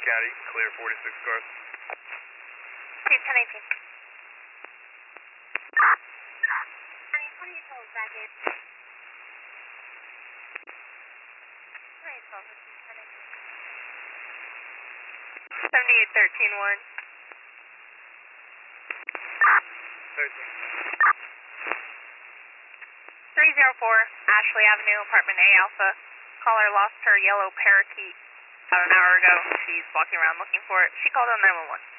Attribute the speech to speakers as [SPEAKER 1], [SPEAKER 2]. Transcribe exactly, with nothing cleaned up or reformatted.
[SPEAKER 1] County, clear forty-six cars.
[SPEAKER 2] Two ten eighteen. twenty twelve back in. twenty twelve, ten eighteen. seventy-eight thirteen one.
[SPEAKER 1] thirteen.
[SPEAKER 2] three oh four, Ashley Avenue, apartment A Alpha. Caller lost her yellow parakeet about an hour ago. She's walking around looking for it. She called on nine one one.